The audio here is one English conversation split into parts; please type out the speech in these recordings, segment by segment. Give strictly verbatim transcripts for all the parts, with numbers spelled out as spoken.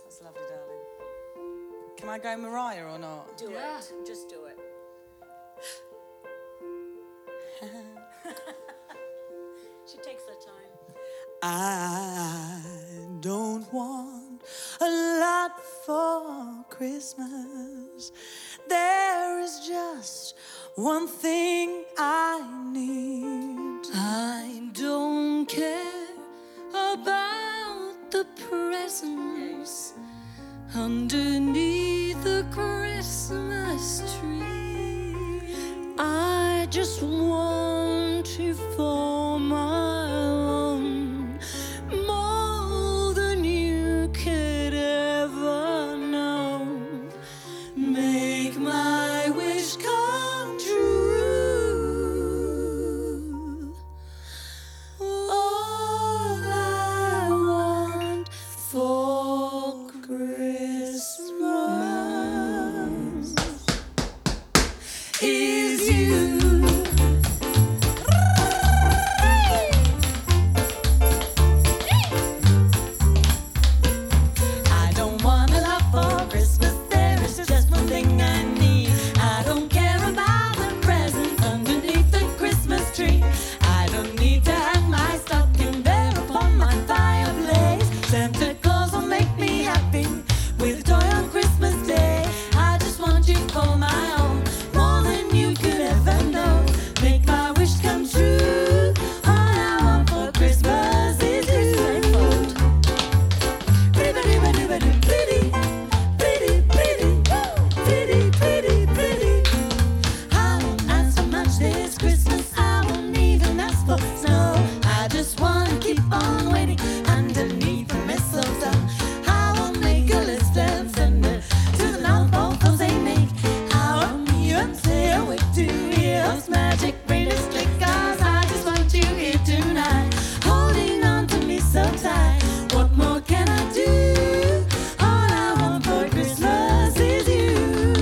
That's lovely, darling. Can I go Mariah or not? Do Yeah. it. Just do it. She takes her time. I don't want a lot for Christmas. There is just one thing I need. I don't care about the presents underneath the Christmas tree. I just want you for my own, more than you could ever know. Make my wish come true. All I want for Christmas is you. I don't want a lot for Christmas. There is just one thing I need. I don't care about the presents underneath the Christmas tree. I don't need to hang my stocking there upon my fireplace. Santa Claus will make me happy with a toy on Christmas Day. I just want you for my own, more than you could ever know. Make my wish come true. All I want for Christmas is you. Pretty, pretty, pretty, pretty, pretty, pretty, pretty, pretty, pretty. I won't ask for much this Christmas. I won't even ask for snow. I just wanna keep on waiting underneath the mistletoe. I won't make a list and send it to the North Pole 'cause they make. I won't even say a wait to hear those magic reindeers click. 'Cause I just want you here tonight, holding on to me so tight. What more can I do? All I want for Christmas is you.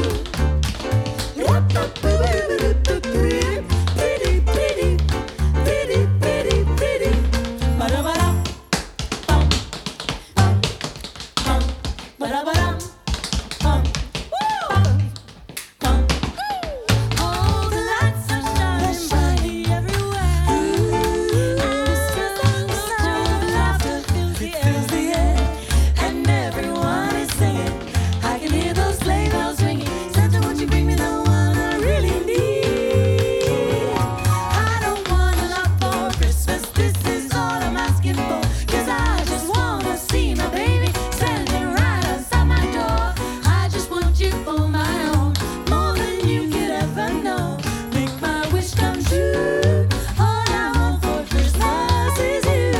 Pretty, pretty, pretty, pretty, pretty. Ba-da-ba-dum, bum, bum, bum. Ba-da-ba-dum, bum, bum, bum. All the lights are shining brightly everywhere. And still the laughter fills the air, and everyone is singing. I can hear those sleigh bells ringing. Santa, won't you bring me the one I really need? I don't want a lot for Christmas. This is all I'm asking for. 'Cause I just wanna see my baby standing right outside my door. I just want you for my own, more than you could ever know. Make my wish come true. All I want for Christmas is you.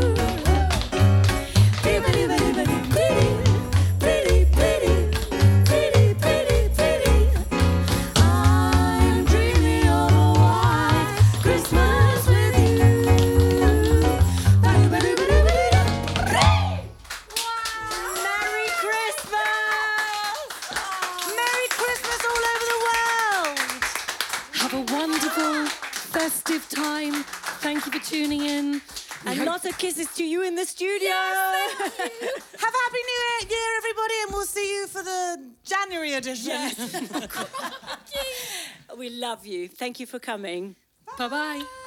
Pretty, pretty, pretty, pretty, pretty, pretty, pretty, pretty, pretty. I'm dreaming of a white Christmas with you. Merry Christmas! Merry Christmas all over the world! Have a wonderful festive time. Thank you for tuning in. And lots of kisses to you in the studio. Have a happy new year, everybody, and we'll see you for the January edition. We love you. Thank you for coming. Bye bye.